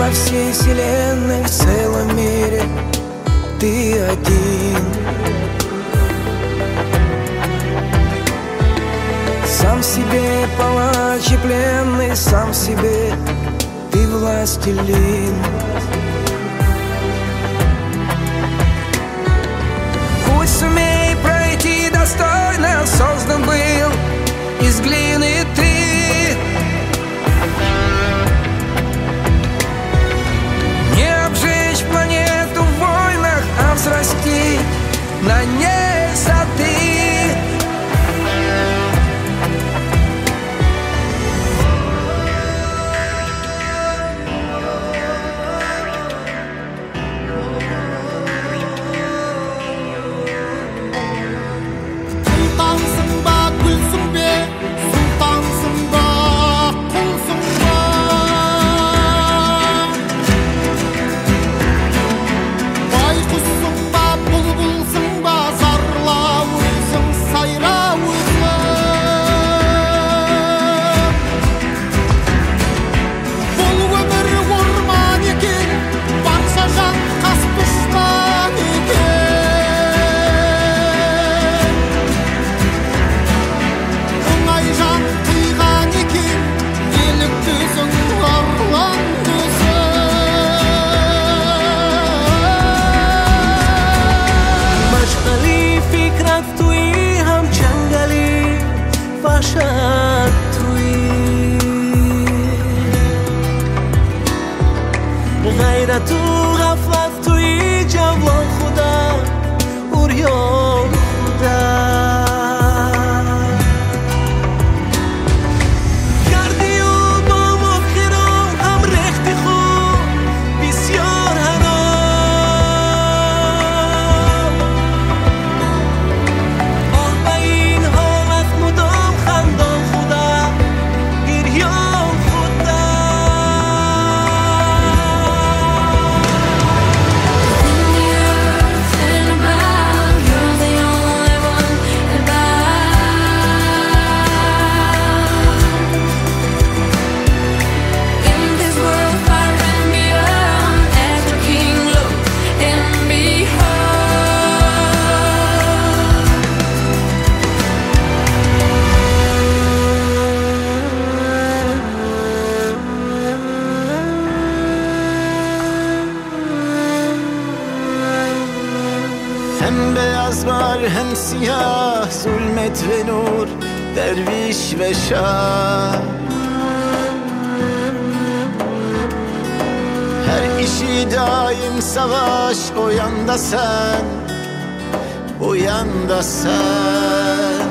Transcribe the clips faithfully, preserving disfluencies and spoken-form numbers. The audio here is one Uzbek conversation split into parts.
во всей вселенной, в целом мире ты один. Сам себе палач и пленный, сам себе ты властелин. Путь сумей пройти достойно, создан был из глины ты. Не обжечь планету в войнах, а взрастить на ней сады. تو غفلت توی جوان خودم اوریان خودم کردی و با مخیرا هم رختی خوب بسیار هنام آه به این حالت مدام خندان خودم گریان hem beyaz var hem siyah, zulmet ve nur, derviş ve şah. Her işi daim savaş, o yanda sen, bu yanda sen.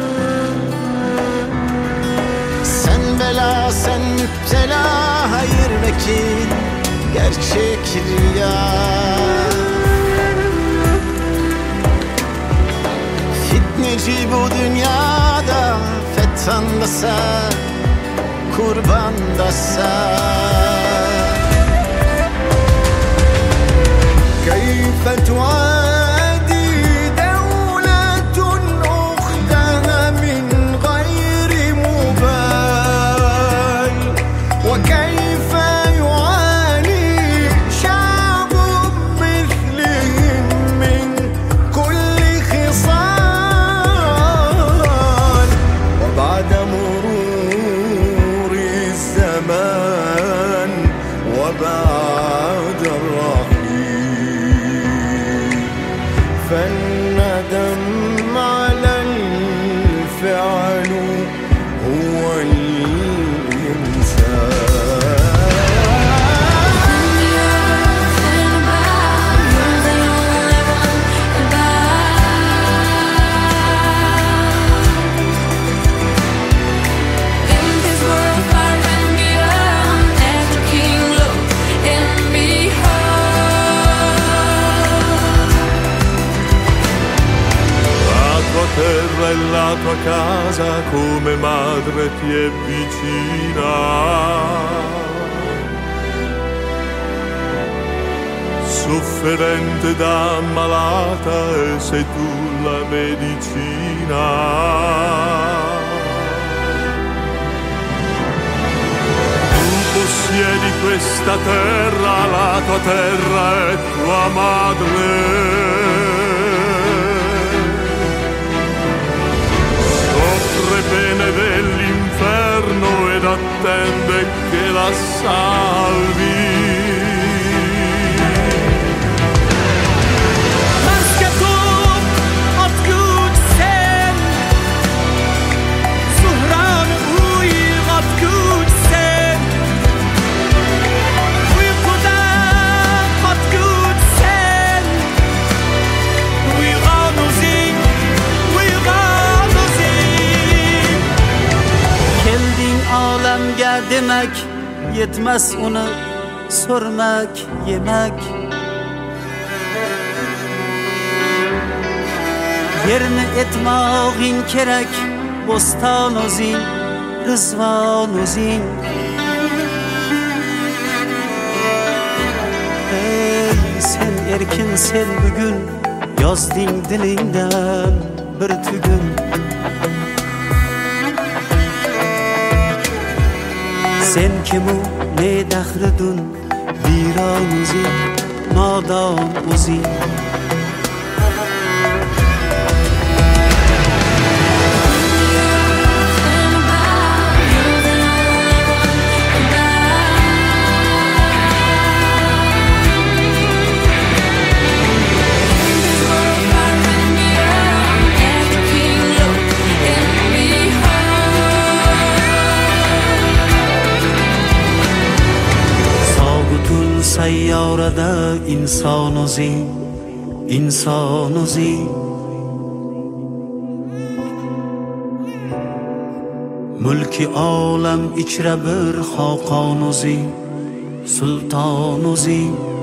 Sen bela, sen müptela, hayır vekil, gerçek riya. Fitneci bu dünyada, fettan da sen, kurban da sen. Keyfe tuadi devletun ukhtaha min gayri mubal ve keyfe yuani şa'bun mithlihim min kulli khisal ve ba'da mururi zaman ve ba'da فالندم على الفعل هو terra e la tua casa come madre ti è vicina. Sofferente da ammalata e sei tu la medicina. Tu di questa terra, la tua terra è tua madre. Soffre pene dell'inferno ed attende che la salvi. Demek yetmez onu sormak, yemek. Yerini etmağın kerek, bostan ozin, rızvan ozin. Ey sen erkin sen bugün, yazdın dilinden bir tügün. Sen kimu ne dahridun, viran uzin, nadan uzin. Sayyorada inson o'zing, inson o'zing. Mulki olam ichra bir xoqon o'zing, sulton o'zing.